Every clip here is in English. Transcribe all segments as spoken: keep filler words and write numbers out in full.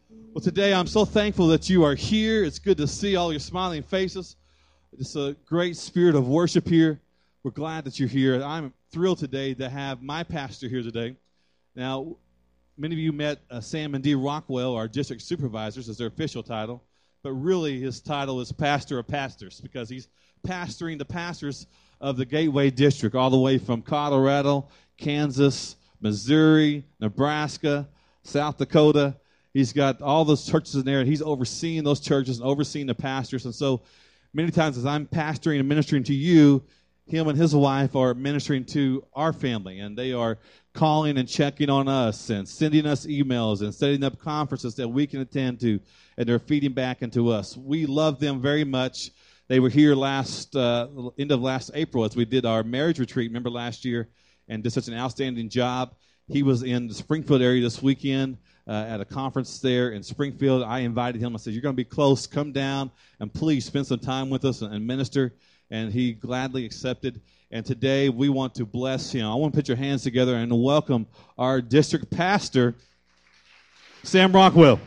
Well, today I'm so thankful that you are here. It's good to see all your smiling faces. It's a great spirit of worship here. We're glad that you're here. I'm thrilled today to have my pastor here today. Now, many of you met uh, Sam and Dee Rockwell, our district supervisors, as their official title. But really, his title is Pastor of Pastors because he's pastoring the pastors of the Gateway District all the way from Colorado, Kansas, Missouri, Nebraska, South Dakota. He's got all those churches in there, and he's overseeing those churches and overseeing the pastors. And so many times as I'm pastoring and ministering to you, him and his wife are ministering to our family, and they are calling and checking on us and sending us emails and setting up conferences that we can attend to, and they're feeding back into us. We love them very much. They were here last uh, end of last April as we did our marriage retreat, remember last year, and did such an outstanding job. He was in the Springfield area this weekend uh, at a conference there in Springfield. I invited him. I said, you're going to be close. Come down and please spend some time with us and, and minister. And he gladly accepted. And today we want to bless him. I want to put your hands together and welcome our district pastor, Sam Rockwell.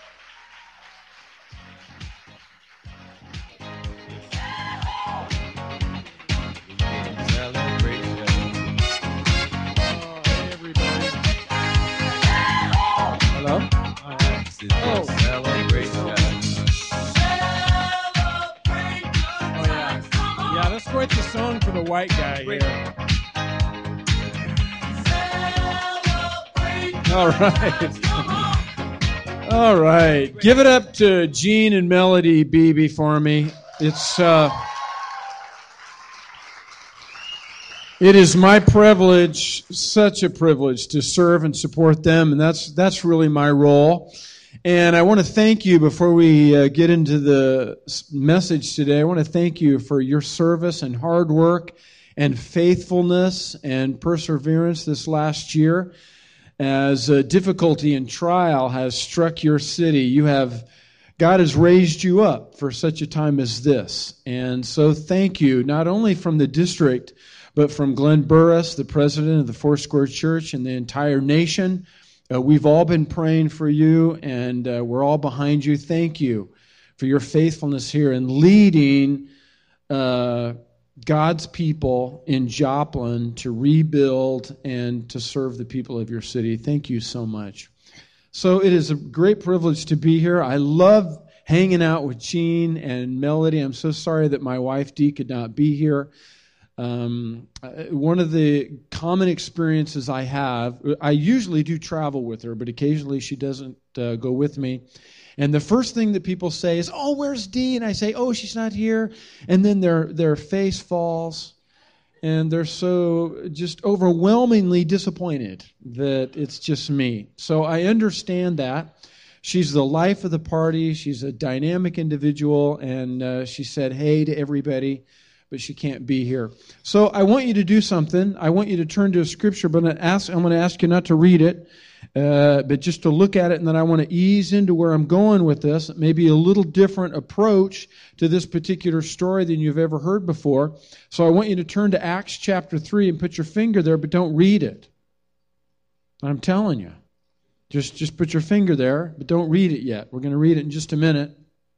What's the song for the white guy here? All right. All right. Give it up to Gene and Melody Beebe for me. It's uh, it is my privilege, such a privilege, to serve and support them, and that's that's really my role. And I want to thank you before we uh, get into the message today. I want to thank you for your service and hard work and faithfulness and perseverance this last year. As uh, difficulty and trial has struck your city, you have God has raised you up for such a time as this. And so thank you, not only from the district, but from Glenn Burris, the president of the Foursquare Church, and the entire nation. Uh, we've all been praying for you, and uh, we're all behind you. Thank you for your faithfulness here in leading uh, God's people in Joplin to rebuild and to serve the people of your city. Thank you so much. So it is a great privilege to be here. I love hanging out with Gene and Melody. I'm so sorry that my wife Dee could not be here. Um, one of the common experiences I have, I usually do travel with her, but occasionally she doesn't uh, go with me. And the first thing that people say is, oh, where's Dee? And I say, oh, she's not here. And then their their face falls, and they're so just overwhelmingly disappointed that it's just me. So I understand that. She's the life of the party. She's a dynamic individual, and uh, she said hey to everybody, but she can't be here. So I want you to do something. I want you to turn to a scripture, but I'm going to ask, I'm going to ask you not to read it, uh, but just to look at it, and then I want to ease into where I'm going with this. Maybe a little different approach to this particular story than you've ever heard before. So I want you to turn to Acts chapter three and put your finger there, but don't read it. I'm telling you. Just, just put your finger there, but don't read it yet. We're going to read it in just a minute.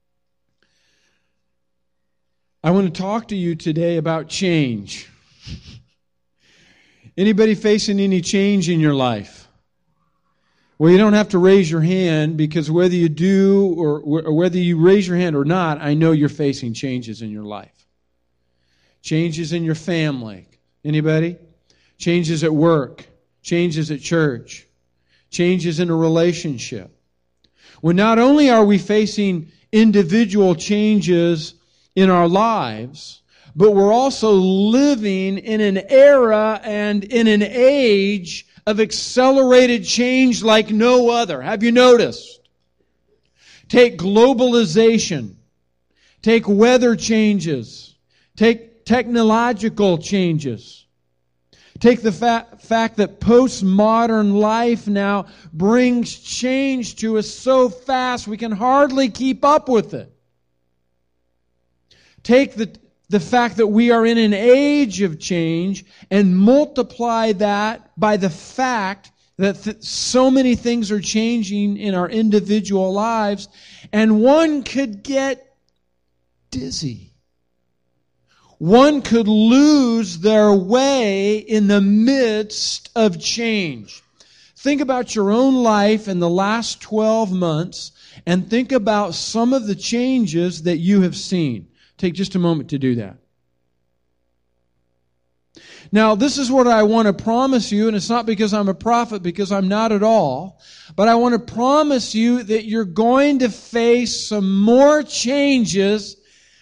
I want to talk to you today about change. Anybody facing any change in your life? Well, you don't have to raise your hand, because whether you do or, or whether you raise your hand or not, I know you're facing changes in your life. Changes in your family. Anybody? Changes at work. Changes at church. Changes in a relationship. Well, not only are we facing individual changes in our lives, but we're also living in an era and in an age of accelerated change like no other. Have you noticed? Take globalization, take weather changes, take technological changes, take the fa- fact that postmodern life now brings change to us so fast we can hardly keep up with it. Take the, the fact that we are in an age of change and multiply that by the fact that th- so many things are changing in our individual lives, and one could get dizzy. One could lose their way in the midst of change. Think about your own life in the last twelve months and think about some of the changes that you have seen. Take just a moment to do that. Now, this is what I want to promise you, and it's not because I'm a prophet, because I'm not at all, but I want to promise you that you're going to face some more changes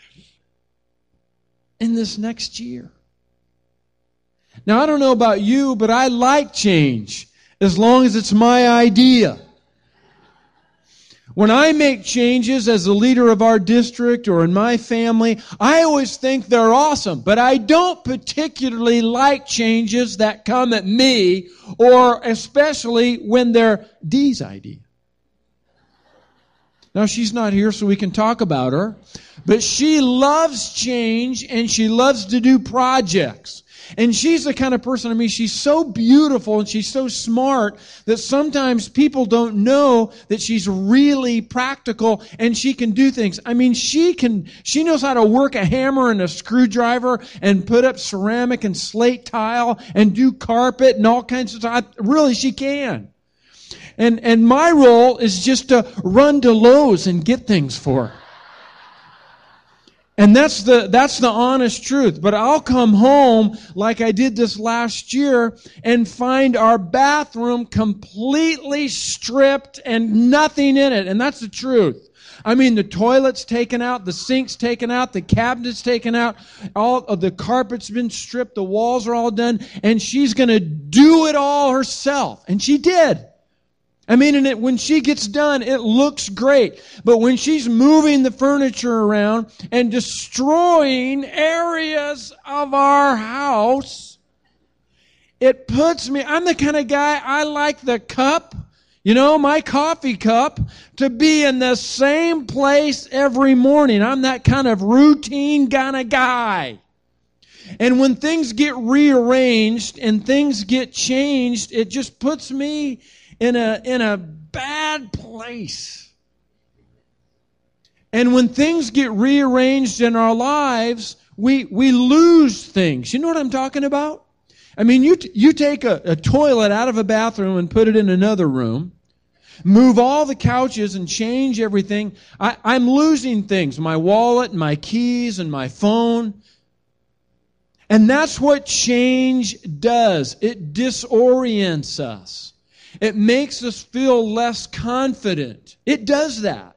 in this next year. Now, I don't know about you, but I like change as long as it's my idea. When I make changes as the leader of our district or in my family, I always think they're awesome, but I don't particularly like changes that come at me, or especially when they're Dee's idea. Now, she's not here, so we can talk about her, but she loves change and she loves to do projects. And she's the kind of person, I mean, she's so beautiful and she's so smart that sometimes people don't know that she's really practical and she can do things. I mean, she can, she knows how to work a hammer and a screwdriver and put up ceramic and slate tile and do carpet and all kinds of stuff. Really, she can. And, and my role is just to run to Lowe's and get things for her. And that's the, that's the honest truth. But I'll come home like I did this last year and find our bathroom completely stripped and nothing in it. And that's the truth. I mean, the toilet's taken out, the sink's taken out, the cabinet's taken out, all of the carpet's been stripped, the walls are all done, and she's going to do it all herself. And she did. I mean, and it, when she gets done, it looks great. But when she's moving the furniture around and destroying areas of our house, it puts me, I'm the kind of guy, I like the cup, you know, my coffee cup, to be in the same place every morning. I'm that kind of routine kind of guy. And when things get rearranged and things get changed, it just puts me in a in a bad place. And when things get rearranged in our lives, we we lose things. You know what I'm talking about? I mean, you t- you take a, a toilet out of a bathroom and put it in another room, move all the couches and change everything. I, I'm losing things, my wallet, my keys, and my phone. And that's what change does. It disorients us. It makes us feel less confident. It does that.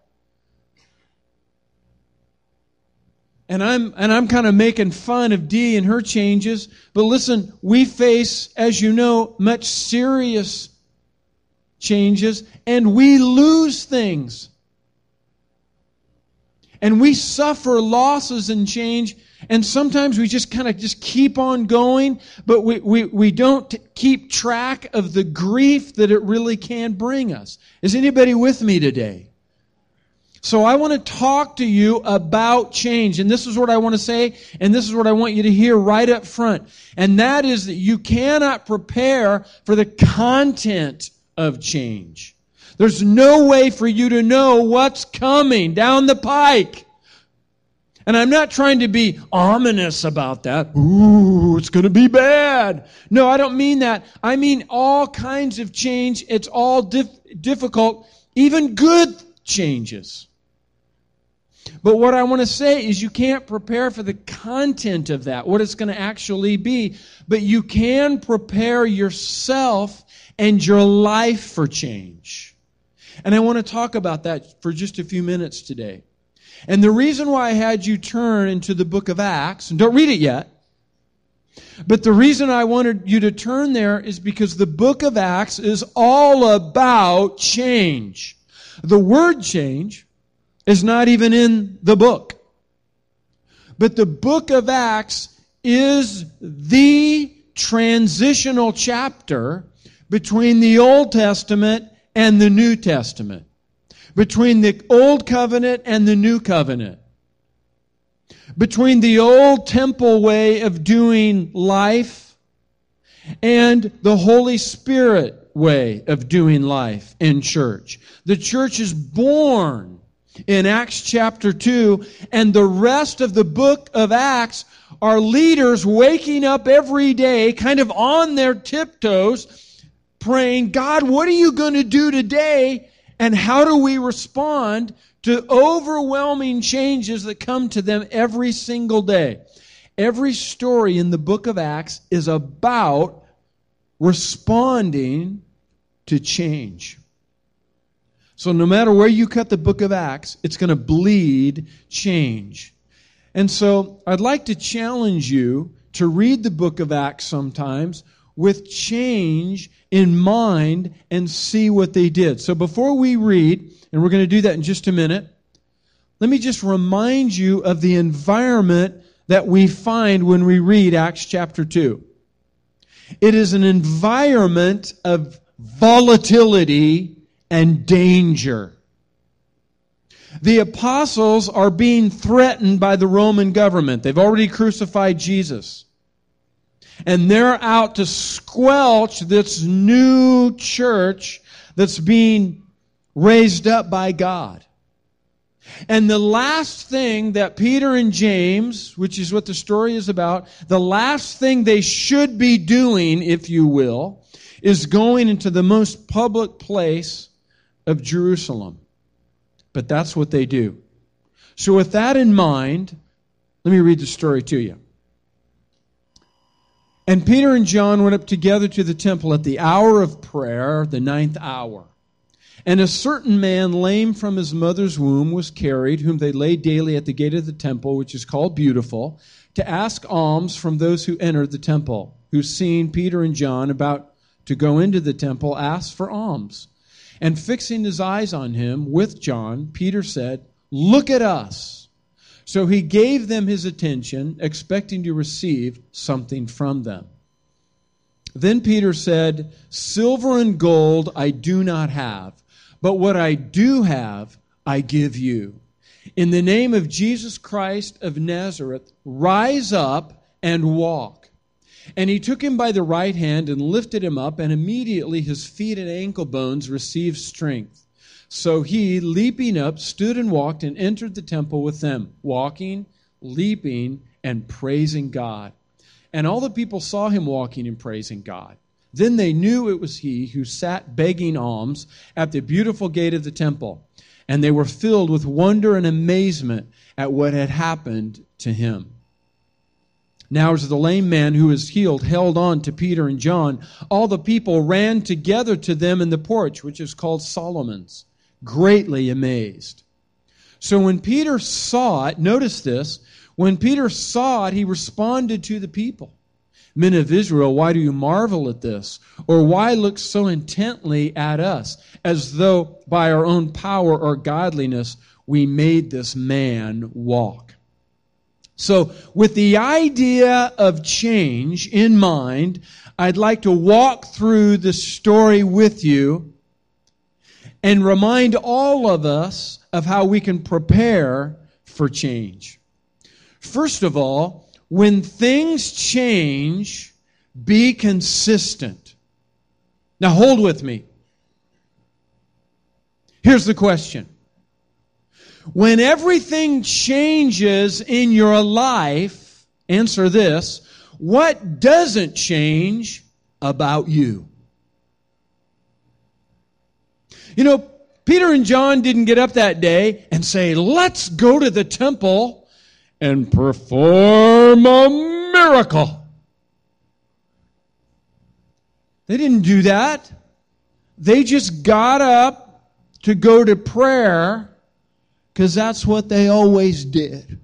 And I'm and I'm kind of making fun of Dee and her changes, but listen, we face, as you know, much serious changes, and we lose things. And we suffer losses in change, and sometimes we just kind of just keep on going, but we, we, we don't t- keep track of the grief that it really can bring us. Is anybody with me today? So I want to talk to you about change, and this is what I want to say, and this is what I want you to hear right up front. And that is that you cannot prepare for the content of change. There's no way for you to know what's coming down the pike. And I'm not trying to be ominous about that. Ooh, it's going to be bad. No, I don't mean that. I mean all kinds of change. It's all dif- difficult, even good changes. But what I want to say is you can't prepare for the content of that, what it's going to actually be. But you can prepare yourself and your life for change. And I want to talk about that for just a few minutes today. And the reason why I had you turn into the book of Acts, and don't read it yet, but the reason I wanted you to turn there is because the book of Acts is all about change. The word change is not even in the book. But the book of Acts is the transitional chapter between the Old Testament and the New Testament. Between the Old Covenant and the New Covenant. Between the old temple way of doing life and the Holy Spirit way of doing life in church. The church is born in Acts chapter two, and the rest of the book of Acts are leaders waking up every day, kind of on their tiptoes, praying, God, what are you going to do today? And how do we respond to overwhelming changes that come to them every single day? Every story in the book of Acts is about responding to change. So no matter where you cut the book of Acts, it's going to bleed change. And so I'd like to challenge you to read the book of Acts sometimes with change in mind and see what they did. So before we read, and we're going to do that in just a minute, let me just remind you of the environment that we find when we read Acts chapter two. It is an environment of volatility and danger. The apostles are being threatened by the Roman government. They've already crucified Jesus. And they're out to squelch this new church that's being raised up by God. And the last thing that Peter and James, which is what the story is about, the last thing they should be doing, if you will, is going into the most public place of Jerusalem. But that's what they do. So with that in mind, let me read the story to you. And Peter and John went up together to the temple at the hour of prayer, the ninth hour. And a certain man, lame from his mother's womb, was carried, whom they laid daily at the gate of the temple, which is called Beautiful, to ask alms from those who entered the temple, who, seeing Peter and John about to go into the temple, asked for alms. And fixing his eyes on him with John, Peter said, "Look at us." So he gave them his attention, expecting to receive something from them. Then Peter said, "Silver and gold I do not have, but what I do have, I give you. In the name of Jesus Christ of Nazareth, rise up and walk." And he took him by the right hand and lifted him up, and immediately his feet and ankle bones received strength. So he, leaping up, stood and walked and entered the temple with them, walking, leaping, and praising God. And all the people saw him walking and praising God. Then they knew it was he who sat begging alms at the beautiful gate of the temple. And they were filled with wonder and amazement at what had happened to him. Now as the lame man who was healed held on to Peter and John, all the people ran together to them in the porch, which is called Solomon's, greatly amazed. So when Peter saw it, notice this, when Peter saw it, he responded to the people. "Men of Israel, why do you marvel at this? Or why look so intently at us, as though by our own power or godliness we made this man walk?" So, with the idea of change in mind, I'd like to walk through the story with you and remind all of us of how we can prepare for change. First of all, when things change, be consistent. Now hold with me. Here's the question. When everything changes in your life, answer this, what doesn't change about you? You know, Peter and John didn't get up that day and say, "Let's go to the temple and perform a miracle." They didn't do that. They just got up to go to prayer because that's what they always did.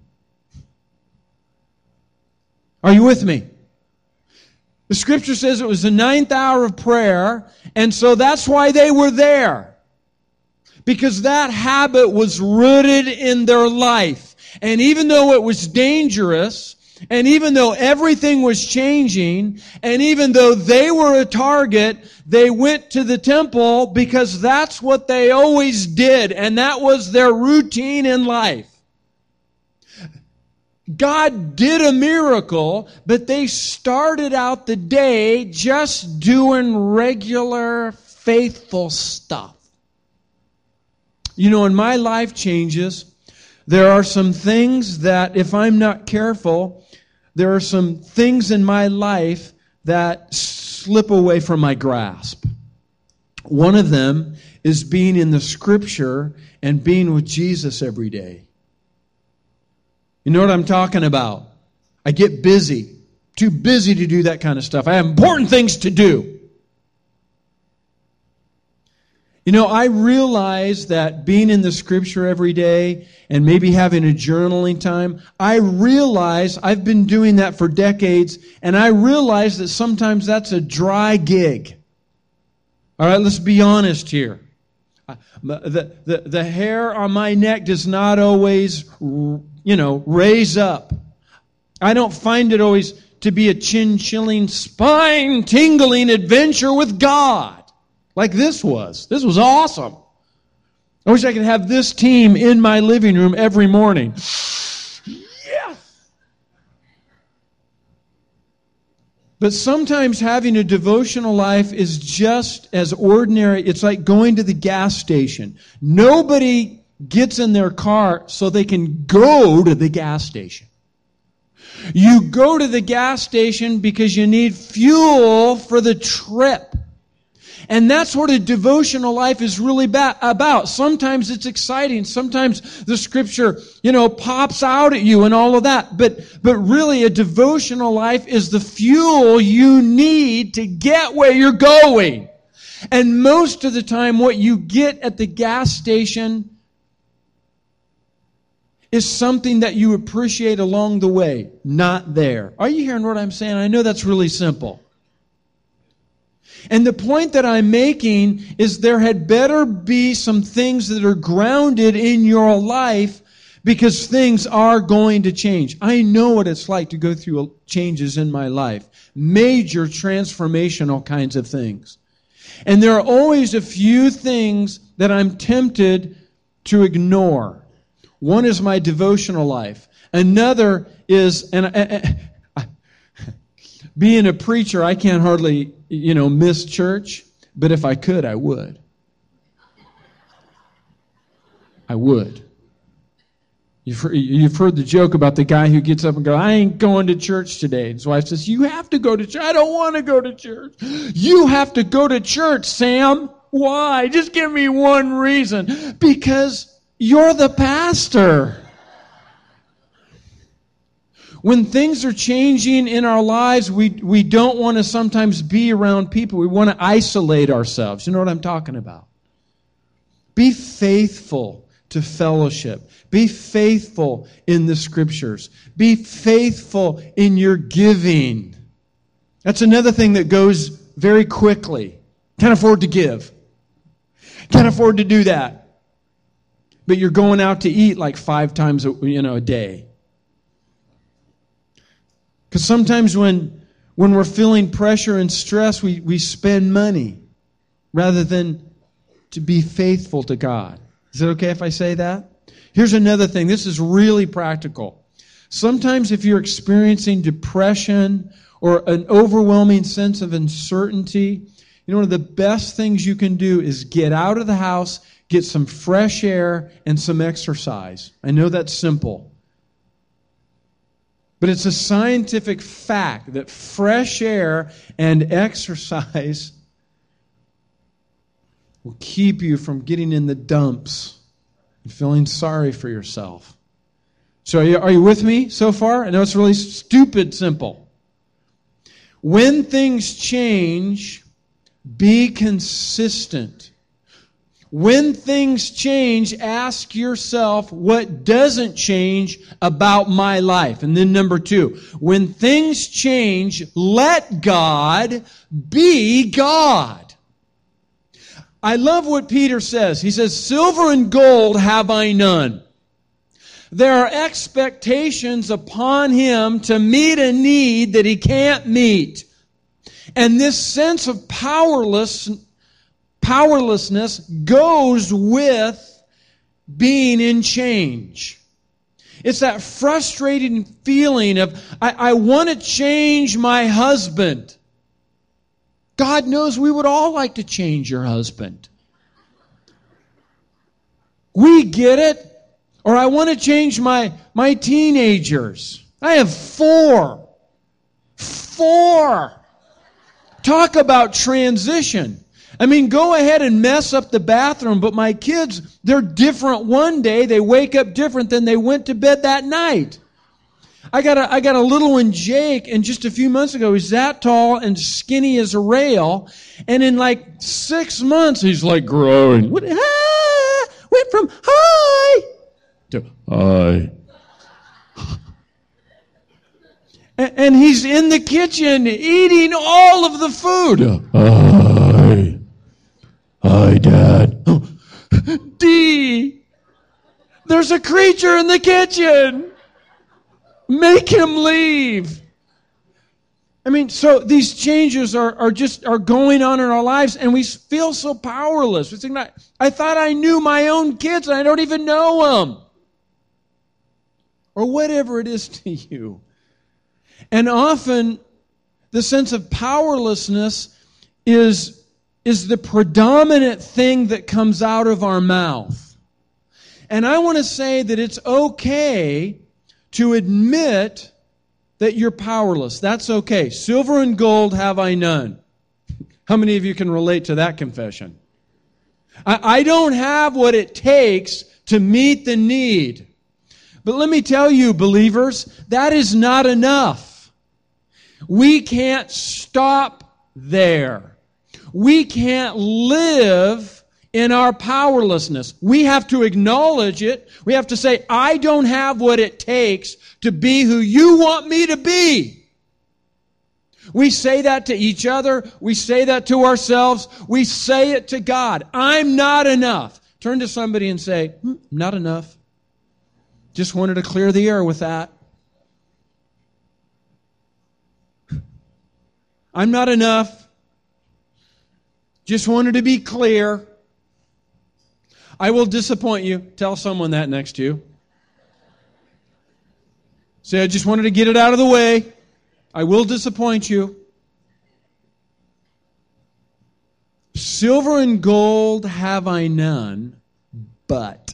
Are you with me? The scripture says it was the ninth hour of prayer, and so that's why they were there. Because that habit was rooted in their life. And even though it was dangerous, and even though everything was changing, and even though they were a target, they went to the temple because that's what they always did, and that was their routine in life. God did a miracle, but they started out the day just doing regular, faithful stuff. You know, when my life changes, there are some things that, if I'm not careful, there are some things in my life that slip away from my grasp. One of them is being in the Scripture and being with Jesus every day. You know what I'm talking about? I get busy. Too busy to do that kind of stuff. I have important things to do. You know, I realize that being in the Scripture every day and maybe having a journaling time, I realize I've been doing that for decades, and I realize that sometimes that's a dry gig. All right, let's be honest here. The, the, the hair on my neck does not always, you know, raise up. I don't find it always to be a chin-chilling, spine-tingling adventure with God. Like this was. This was awesome. I wish I could have this team in my living room every morning. Yes! But sometimes having a devotional life is just as ordinary. It's like going to the gas station. Nobody gets in their car so they can go to the gas station. You go to the gas station because you need fuel for the trip. And that's what a devotional life is really ba- about. Sometimes it's exciting. Sometimes the Scripture, you know, pops out at you and all of that. But, but really a devotional life is the fuel you need to get where you're going. And most of the time what you get at the gas station is something that you appreciate along the way, not there. Are you hearing what I'm saying? I know that's really simple. And the point that I'm making is there had better be some things that are grounded in your life, because things are going to change. I know what it's like to go through changes in my life. Major transformational kinds of things. And there are always a few things that I'm tempted to ignore. One is my devotional life. Another is, and I, I, being a preacher, I can't hardly, you know, miss church. But if I could, I would. I would. You've heard, you've heard the joke about the guy who gets up and goes, I ain't going to church today. His wife says, you have to go to church. I don't want to go to church. You have to go to church, Sam. Why? Just give me one reason. Because you're the pastor. When things are changing in our lives, we, we don't want to sometimes be around people. We want to isolate ourselves. You know what I'm talking about? Be faithful to fellowship. Be faithful in the Scriptures. Be faithful in your giving. That's another thing that goes very quickly. Can't afford to give. Can't afford to do that. But you're going out to eat like five times a, you know, a day. Because sometimes when, when we're feeling pressure and stress, we, we spend money rather than to be faithful to God. Is it okay if I say that? Here's another thing. This is really practical. Sometimes if you're experiencing depression or an overwhelming sense of uncertainty, you know, one of the best things you can do is get out of the house, get some fresh air and some exercise. I know that's simple. But it's a scientific fact that fresh air and exercise will keep you from getting in the dumps and feeling sorry for yourself. So are you, are you with me so far? I know it's really stupid simple. When things change, be consistent. When things change, ask yourself, what doesn't change about my life? And then number two, when things change, let God be God. I love what Peter says. He says, silver and gold have I none. There are expectations upon him to meet a need that he can't meet. And this sense of powerless Powerlessness goes with being in change. It's that frustrating feeling of, I, I want to change my husband. God knows we would all like to change your husband. We get it. Or I want to change my, my teenagers. I have four. Four. Talk about transition. I mean, go ahead and mess up the bathroom, but my kids, they're different one day. They wake up different than they went to bed that night. I got a, I got a little one, Jake, and just a few months ago, he's that tall and skinny as a rail. And in like six months, he's like growing. What, ah, went from hi to hi. and, and he's in the kitchen eating all of the food. Hi. Hi, Dad. D. There's a creature in the kitchen. Make him leave. I mean, so these changes are, are just are going on in our lives, and we feel so powerless. We think, I thought I knew my own kids, and I don't even know them. Or whatever it is to you. And often, the sense of powerlessness is, is the predominant thing that comes out of our mouth. And I want to say that it's okay to admit that you're powerless. That's okay. Silver and gold have I none. How many of you can relate to that confession? I, I don't have what it takes to meet the need. But let me tell you, believers, that is not enough. We can't stop there. We can't live in our powerlessness. We have to acknowledge it. We have to say, I don't have what it takes to be who you want me to be. We say that to each other. We say that to ourselves. We say it to God. I'm not enough. Turn to somebody and say, hmm, not enough. Just wanted to clear the air with that. I'm not enough. Just wanted to be clear. I will disappoint you. Tell someone that next to you. Say, I just wanted to get it out of the way. I will disappoint you. Silver and gold have I none, but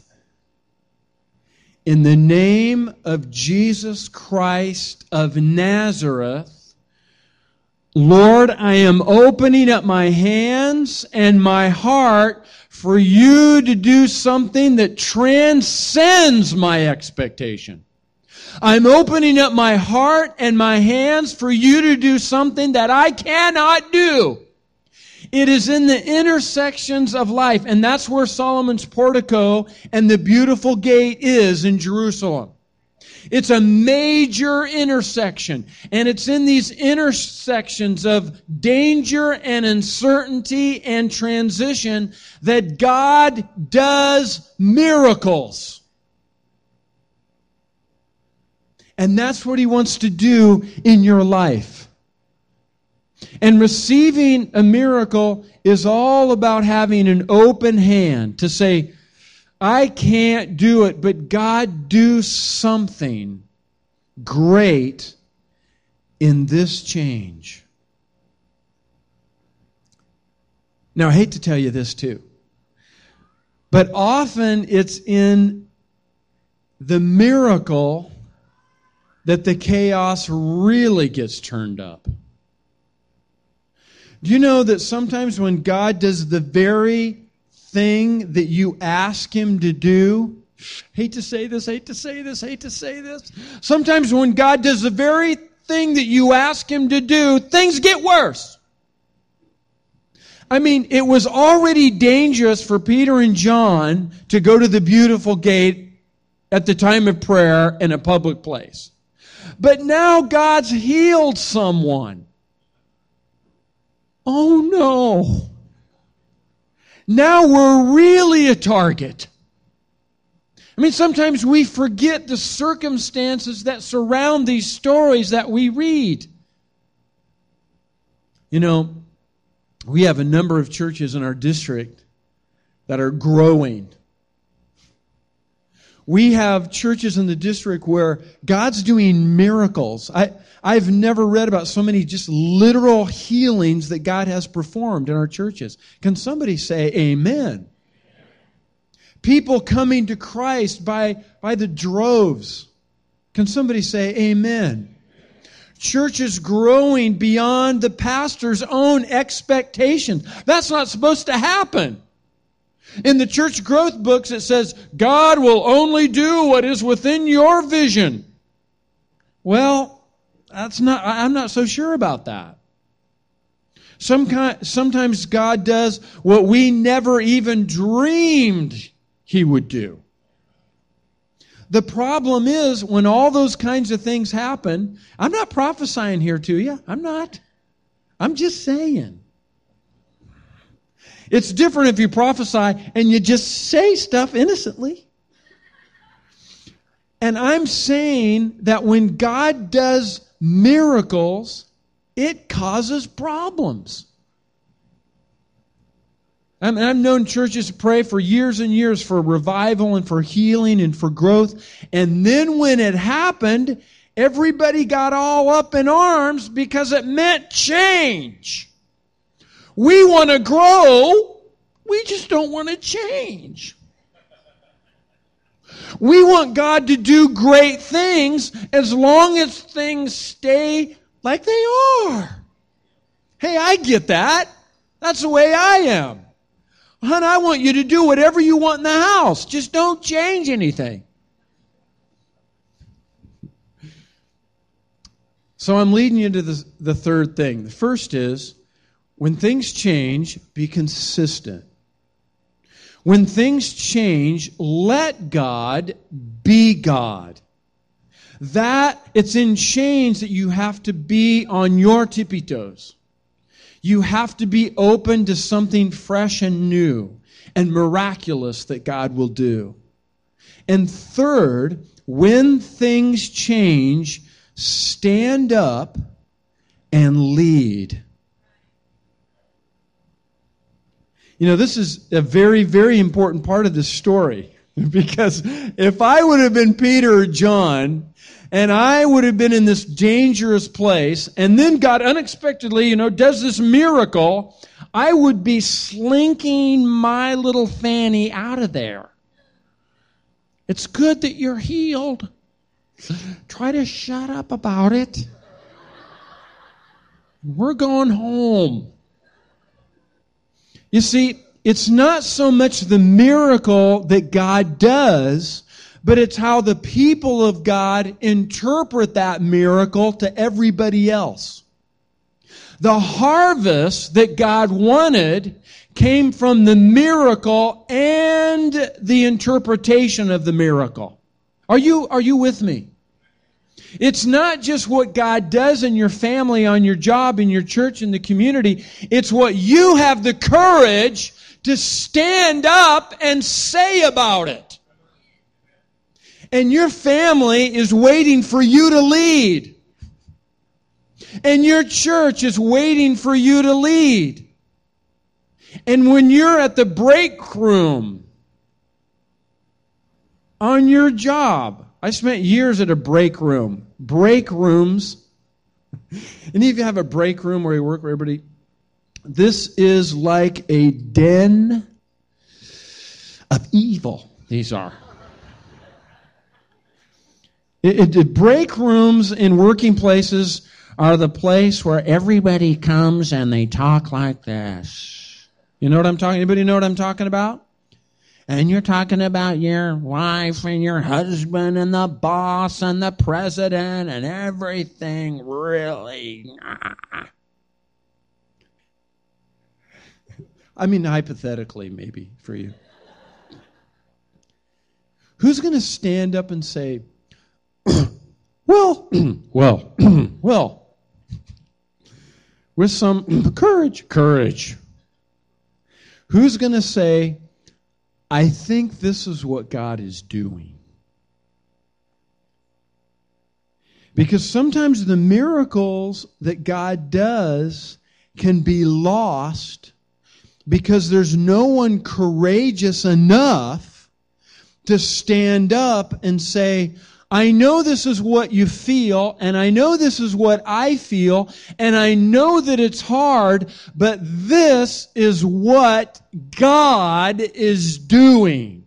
in the name of Jesus Christ of Nazareth, Lord, I am opening up my hands and my heart for you to do something that transcends my expectation. I'm opening up my heart and my hands for you to do something that I cannot do. It is in the intersections of life, and that's where Solomon's portico and the beautiful gate is in Jerusalem. It's a major intersection, and it's in these intersections of danger and uncertainty and transition that God does miracles. And that's what He wants to do in your life. And receiving a miracle is all about having an open hand to say, I can't do it, but God, do something great in this change. Now, I hate to tell you this too, but often it's in the miracle that the chaos really gets turned up. Do you know that sometimes when God does the very thing that you ask Him to do, hate to say this, hate to say this, hate to say this, sometimes when God does the very thing that you ask Him to do, things get worse. I mean, it was already dangerous for Peter and John to go to the beautiful gate at the time of prayer in a public place. But now God's healed someone. Oh no. Now we're really a target. I mean, sometimes we forget the circumstances that surround these stories that we read. You know, we have a number of churches in our district that are growing. We have churches in the district where God's doing miracles. I, I've never read about so many just literal healings that God has performed in our churches. Can somebody say amen? People coming to Christ by, by the droves. Can somebody say amen? Churches growing beyond the pastor's own expectations. That's not supposed to happen. In the church growth books, it says, God will only do what is within your vision. Well, that's not, I'm not so sure about that. Some kind, sometimes God does what we never even dreamed He would do. The problem is, when all those kinds of things happen, I'm not prophesying here to you. I'm not. I'm just saying. It's different if you prophesy and you just say stuff innocently. And I'm saying that when God does miracles, it causes problems. I mean, I've known churches pray for years and years for revival and for healing and for growth. And then when it happened, everybody got all up in arms because it meant change. We want to grow. We just don't want to change. We want God to do great things as long as things stay like they are. Hey, I get that. That's the way I am. Hon, I want you to do whatever you want in the house. Just don't change anything. So I'm leading you to the, the third thing. The first is, when things change, be consistent. When things change, let God be God. That, it's in change that you have to be on your tippy toes. You have to be open to something fresh and new and miraculous that God will do. And third, when things change, stand up and lead. You know, this is a very, very important part of this story. Because if I would have been Peter or John, and I would have been in this dangerous place, and then God unexpectedly, you know, does this miracle, I would be slinking my little fanny out of there. It's good that you're healed. Try to shut up about it. We're going home. You see, it's not so much the miracle that God does, but it's how the people of God interpret that miracle to everybody else. The harvest that God wanted came from the miracle and the interpretation of the miracle. Are you, are you with me? It's not just what God does in your family, on your job, in your church, in the community. It's what you have the courage to stand up and say about it. And your family is waiting for you to lead. And your church is waiting for you to lead. And when you're at the break room on your job, I spent years at a break room. Break rooms. Any of you have a break room where you work where everybody? This is like a den of evil. These are. It, it, break rooms in working places are the place where everybody comes and they talk like this. You know what I'm talking? Anybody know what I'm talking about? And you're talking about your wife and your husband and the boss and the president and everything really. I mean, hypothetically, maybe, for you. Who's going to stand up and say, well, well, well, with some courage, courage. Who's going to say, I think this is what God is doing? Because sometimes the miracles that God does can be lost because there's no one courageous enough to stand up and say, I know this is what you feel, and I know this is what I feel, and I know that it's hard, but this is what God is doing.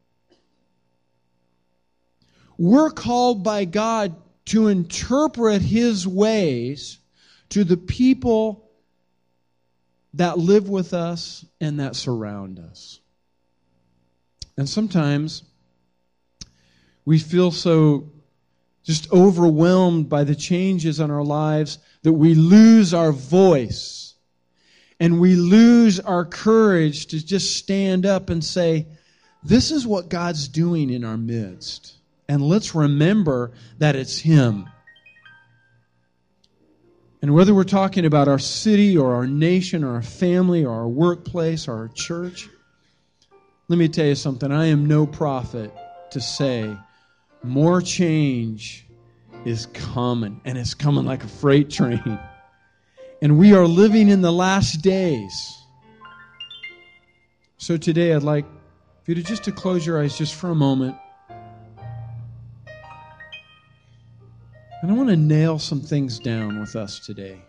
We're called by God to interpret His ways to the people that live with us and that surround us. And sometimes we feel so just overwhelmed by the changes in our lives that we lose our voice and we lose our courage to just stand up and say, this is what God's doing in our midst. And let's remember that it's Him. And whether we're talking about our city or our nation or our family or our workplace or our church, let me tell you something. I am no prophet to say more change is coming, and it's coming like a freight train. And we are living in the last days. So today I'd like for you to just to close your eyes just for a moment. And I want to nail some things down with us today.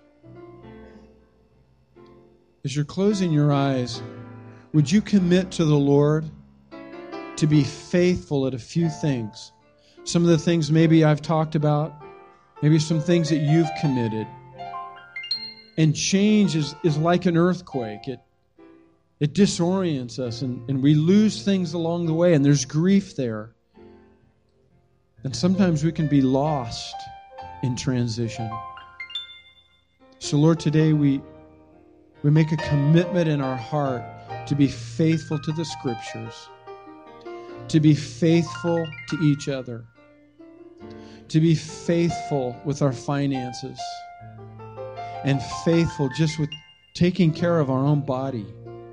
As you're closing your eyes, would you commit to the Lord to be faithful at a few things? Some of the things maybe I've talked about, maybe some things that you've committed. And change is, is like an earthquake. It, it disorients us, and, and we lose things along the way, and there's grief there. And sometimes we can be lost in transition. So Lord, today we, we make a commitment in our heart to be faithful to the Scriptures, to be faithful to each other, to be faithful with our finances, and faithful just with taking care of our own body.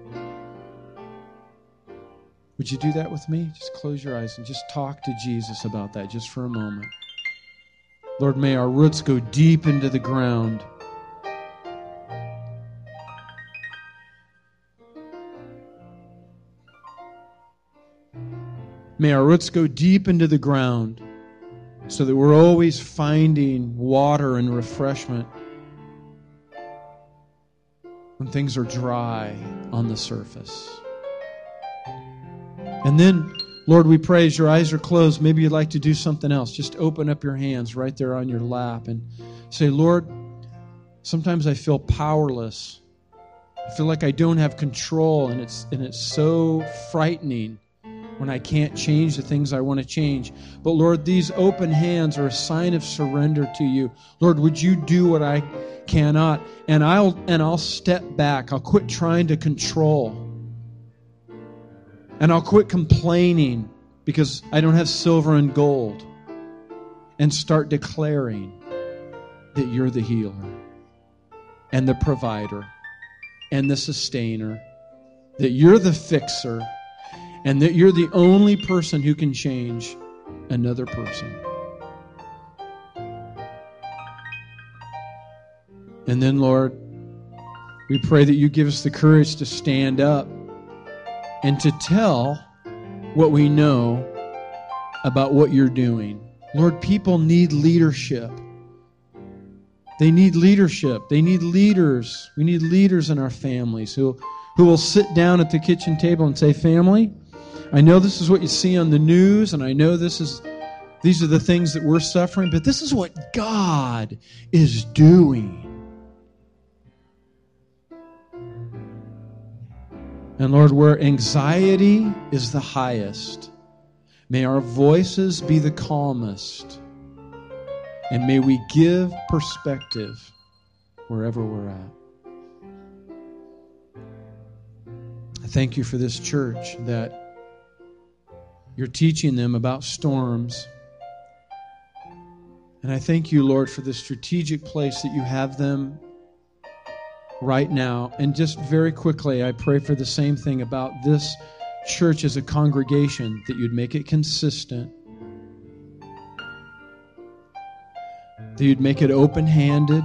Would you do that with me? Just close your eyes and just talk to Jesus about that just for a moment. Lord, may our roots go deep into the ground. May our roots go deep into the ground so that we're always finding water and refreshment when things are dry on the surface. And then, Lord, we pray as your eyes are closed, maybe you'd like to do something else. Just open up your hands right there on your lap and say, Lord, sometimes I feel powerless. I feel like I don't have control, and it's and it's so frightening when I can't change the things I want to change. But Lord, these open hands are a sign of surrender to you. Lord, would you do what I cannot? And I'll and I'll step back. I'll quit trying to control. And I'll quit complaining because I don't have silver and gold. And start declaring that you're the healer and the provider and the sustainer, that you're the fixer, and that you're the only person who can change another person. And then, Lord, we pray that you give us the courage to stand up and to tell what we know about what you're doing. Lord, people need leadership. They need leadership. They need leaders. We need leaders in our families who, who will sit down at the kitchen table and say, family, I know this is what you see on the news, and I know this is these are the things that we're suffering, but this is what God is doing. And Lord, where anxiety is the highest, may our voices be the calmest, and may we give perspective wherever we're at. I thank you for this church that you're teaching them about storms. And I thank you, Lord, for the strategic place that you have them right now. And just very quickly, I pray for the same thing about this church as a congregation, that you'd make it consistent, that you'd make it open-handed,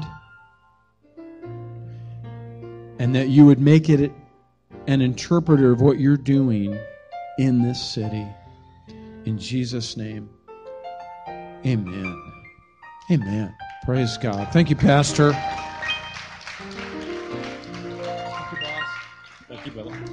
and that you would make it an interpreter of what you're doing in this city. In Jesus' name, amen. Amen. Praise God. Thank you, Pastor. Thank you, brother.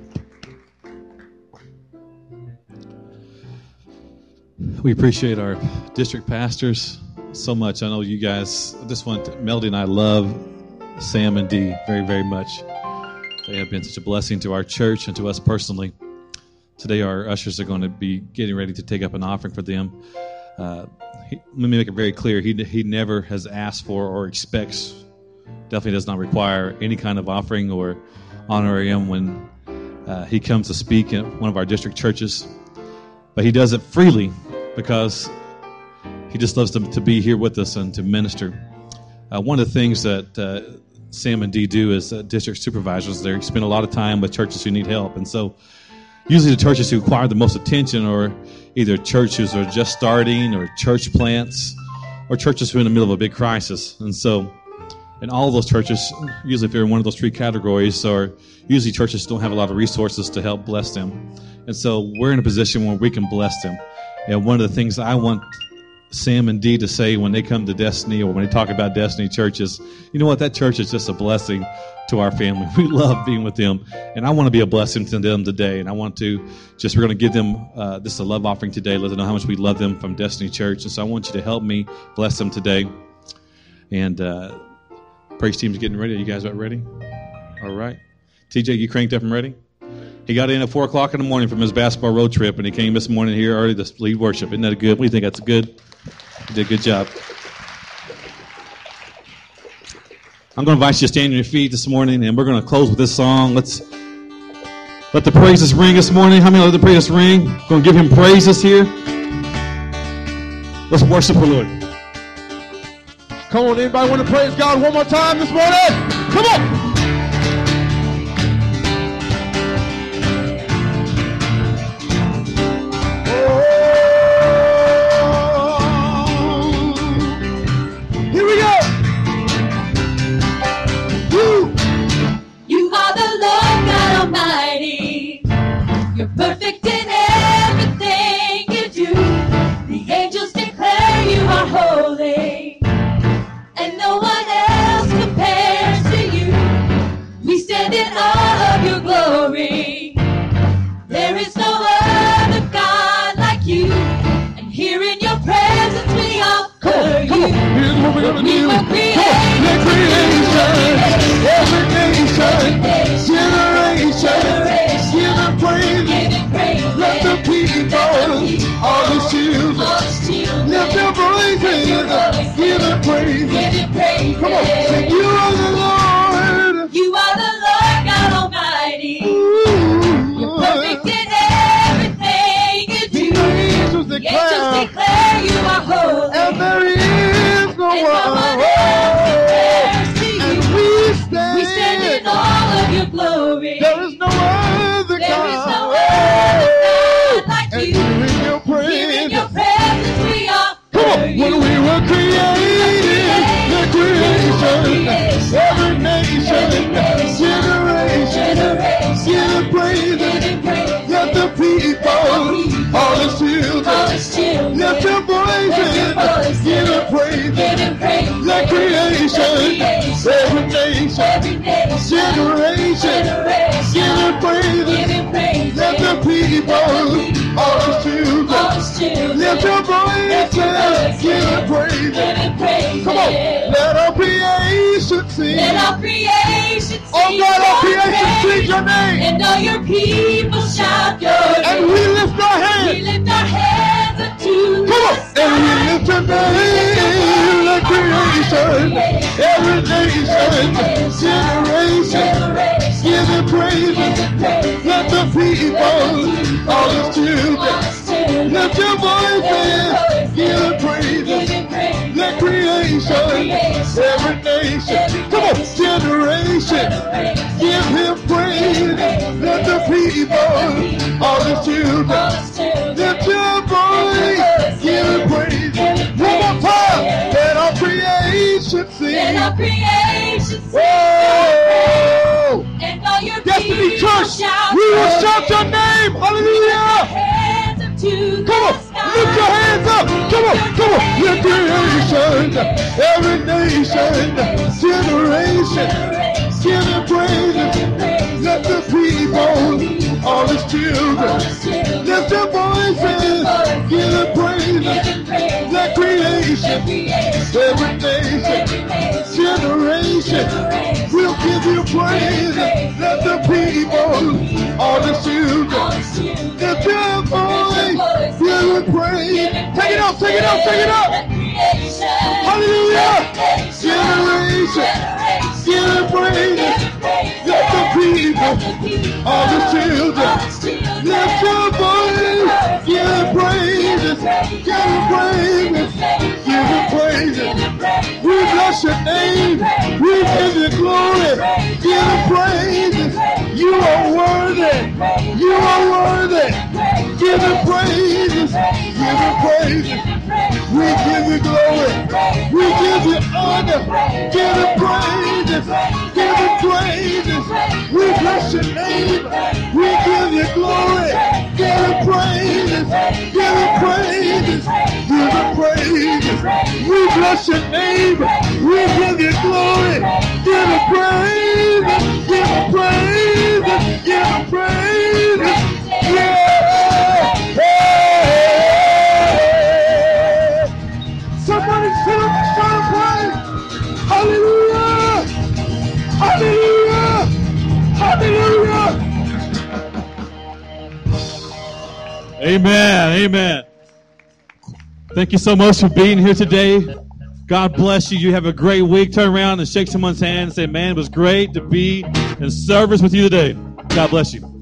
We appreciate our district pastors so much. I know you guys, I just want to, Melody and I love Sam and Dee very, very much. They have been such a blessing to our church and to us personally. Today our ushers are going to be getting ready to take up an offering for them. Uh, he, let me make it very clear. He, he never has asked for or expects, definitely does not require any kind of offering or honorarium when uh, he comes to speak in one of our district churches. But he does it freely because he just loves to, to be here with us and to minister. Uh, one of the things that uh, Sam and Dee do as uh, district supervisors, they spend a lot of time with churches who need help. And so usually the churches who require the most attention are either churches who are just starting or church plants or churches who are in the middle of a big crisis. And so in all of those churches, usually if you're in one of those three categories, or usually churches don't have a lot of resources to help bless them. And so we're in a position where we can bless them. And one of the things I want Sam and Dee to say when they come to Destiny or when they talk about Destiny churches, you know what, that church is just a blessing to our family. We love being with them, and I want to be a blessing to them today. And I want to just, we're going to give them uh, this a love offering today, let them know how much we love them from Destiny Church. And so I want you to help me bless them today. And uh, praise team's getting ready. Are you guys about ready? All right. T J, you cranked up and ready? He got in at four o'clock in the morning from his basketball road trip, and he came this morning here early to lead worship. Isn't that good? We think that's good. You did a good job. I'm going to invite you to stand on your feet this morning, and we're going to close with this song. Let's let the praises ring this morning. How many let the praises ring? Going to give him praises here. Let's worship the Lord. Come on, anybody want to praise God one more time this morning? Come on. Perfect in everything you do. The angels declare you are holy, and no one else compares to you. We stand in awe of your glory. There is no other God like you, and here in your presence we offer you. Come on, here's what we're gonna we do. were created, Let creation, every nation, generation, give them praise. Let the people, all the children, lift their voices, give them praise. Come on, sing, you are the Lord. You are the Lord God Almighty. Ooh, You're perfect in everything you do. The angels The declare, angels declare you are holy, and there is no and no one one. else compares to you. And we stand, We stand in all of your glory. there is no other There God. is no other God like And you. here in your Here in your presence, presence we offer come on, you. when we were created, the creation, every nation, generation, give praise. Let the people, all the children, lift their voices, give praise. Let creation, every nation, generation, give praise. Let the people, all the children, lift your voices, give praise. Come on, let all creation sing. Let all creation sing. Oh God, all your creation praise. sing your name. And all your people shout your And we name. lift our We hands. lift our hands up to Come the on, sky. and we lift your name. Let creation, every nation, generation, give it praise. Let the people, all the children, lift your voices, give it praise. Let creation, every nation, come on, generation, give him praise. Let the people, all the children, lift your voice, give him praise. One more time, let all creation Let all sing. creation sing. Whoa! And all your Destiny people Church, shout we will your shout your name. name. Lift our Hallelujah! hands up to Come the every nation, generation, give him praises. Let the people, all his children, lift their voices, give him praises. Let creation, every nation, generation, we'll give you praise. Let the people, all the children, lift your voice, give him praise. Take it up, take it up, take it up. Hallelujah. Generation, give him praise. Let the people, all the children, lift your voice, give him praise. Give him praise. Give him praise. We bless your name. We give you glory. Give him praise. You are worthy. You are worthy. Give him praise. Give him praise. We give you glory. We give you honor. Give him praise. Give him praise. We bless your name. We give you glory. Give him praise. Give him praise. Give him praise. We bless your name. We give you glory. Give him praise. Give him praise. Give him praise. Yeah. Hey. Somebody sit up and start praise. Hallelujah. Hallelujah. Hallelujah. Amen. Amen. Thank you so much for being here today. God bless you. You have a great week. Turn around and shake someone's hand and say, man, it was great to be in service with you today. God bless you.